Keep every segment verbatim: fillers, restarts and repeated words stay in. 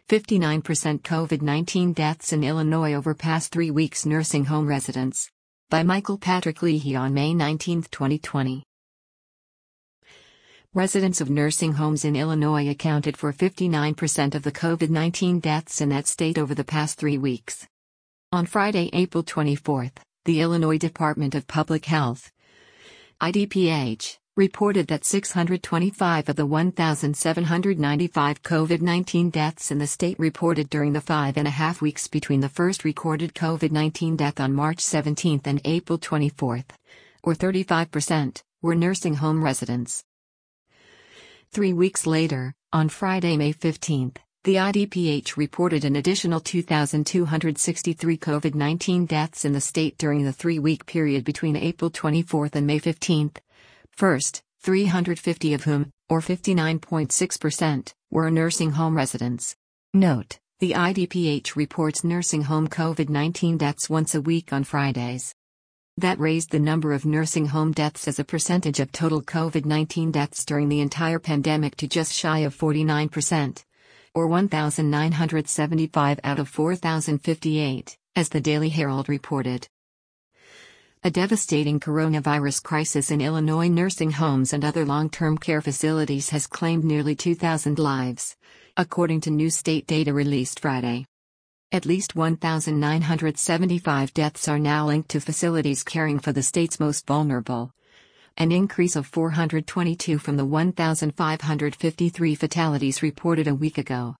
fifty-nine percent COVID nineteen deaths in Illinois over past three weeks. Nursing home residents. By Michael Patrick Leahy on May nineteenth, twenty twenty. Residents of nursing homes in Illinois accounted for fifty-nine percent of the COVID nineteen deaths in that state over the past three weeks. On Friday, April twenty-fourth, the Illinois Department of Public Health, I D P H, reported that six hundred twenty-five of the one thousand seven hundred ninety-five COVID nineteen deaths in the state reported during the five and a half weeks between the first recorded COVID nineteen death on March seventeenth and April twenty-fourth, or thirty-five percent, were nursing home residents. Three weeks later, on Friday, May fifteenth, the I D P H reported an additional two thousand two hundred sixty-three COVID nineteen deaths in the state during the three-week period between April twenty-fourth and May fifteenth. First, three hundred fifty of whom, or fifty-nine point six percent, were nursing home residents. Note, the I D P H reports nursing home COVID nineteen deaths once a week on Fridays. That raised the number of nursing home deaths as a percentage of total COVID nineteen deaths during the entire pandemic to just shy of forty-nine percent, or one thousand nine hundred seventy-five out of four thousand fifty-eight, as the Daily Herald reported. A devastating coronavirus crisis in Illinois nursing homes and other long-term care facilities has claimed nearly two thousand lives, according to new state data released Friday. At least one thousand nine hundred seventy-five deaths are now linked to facilities caring for the state's most vulnerable, an increase of four hundred twenty-two from the one thousand five hundred fifty-three fatalities reported a week ago.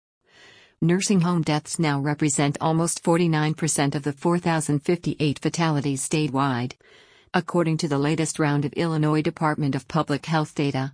Nursing home deaths now represent almost forty-nine percent of the four thousand fifty-eight fatalities statewide, according to the latest round of Illinois Department of Public Health data.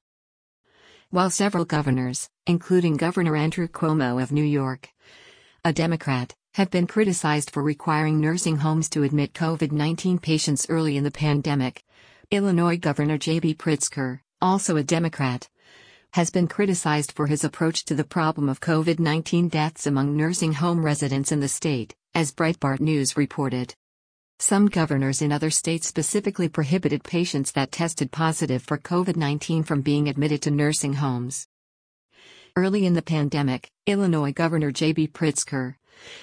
While several governors, including Governor Andrew Cuomo of New York, a Democrat, have been criticized for requiring nursing homes to admit COVID nineteen patients early in the pandemic, Illinois Governor J B Pritzker, also a Democrat, has been criticized for his approach to the problem of COVID nineteen deaths among nursing home residents in the state, as Breitbart News reported. Some governors in other states specifically prohibited patients that tested positive for COVID nineteen from being admitted to nursing homes. Early in the pandemic, Illinois Governor J B Pritzker,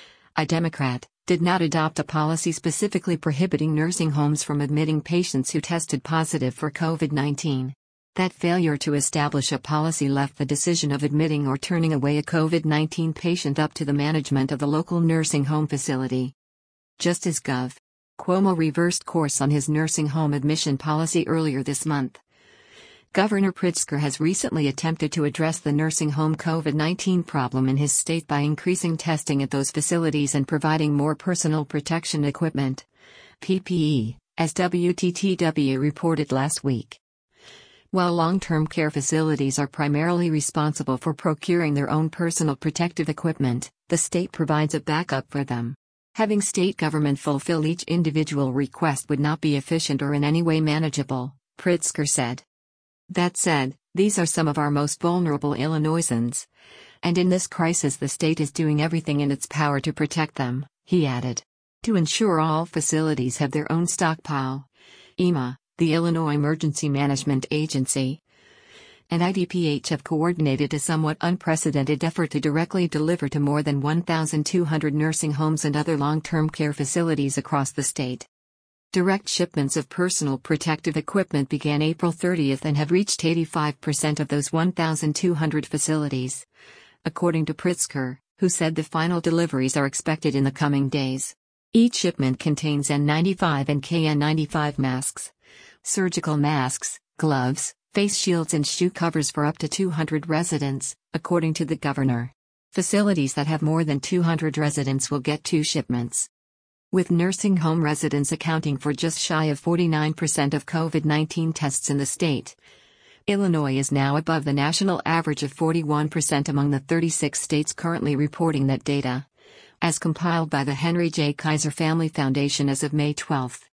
a Democrat, did not adopt a policy specifically prohibiting nursing homes from admitting patients who tested positive for COVID nineteen. That failure to establish a policy left the decision of admitting or turning away a COVID nineteen patient up to the management of the local nursing home facility. Just as Gov. Cuomo reversed course on his nursing home admission policy earlier this month, Governor Pritzker has recently attempted to address the nursing home COVID nineteen problem in his state by increasing testing at those facilities and providing more personal protection equipment, P P E, as W T T W reported last week. While long-term care facilities are primarily responsible for procuring their own personal protective equipment, the state provides a backup for them. Having state government fulfill each individual request would not be efficient or in any way manageable, Pritzker said. That said, these are some of our most vulnerable Illinoisans, and in this crisis the state is doing everything in its power to protect them, he added. To ensure all facilities have their own stockpile, E M A, the Illinois Emergency Management Agency, and I D P H have coordinated a somewhat unprecedented effort to directly deliver to more than one thousand two hundred nursing homes and other long-term care facilities across the state. Direct shipments of personal protective equipment began April thirtieth and have reached eighty-five percent of those one thousand two hundred facilities, according to Pritzker, who said the final deliveries are expected in the coming days. Each shipment contains N ninety-five and K N ninety-five masks, surgical masks, gloves, face shields and shoe covers for up to two hundred residents, according to the governor. Facilities that have more than two hundred residents will get two shipments. With nursing home residents accounting for just shy of forty-nine percent of COVID nineteen tests in the state, Illinois is now above the national average of forty-one percent among the thirty-six states currently reporting that data, as compiled by the Henry J. Kaiser Family Foundation as of May twelfth.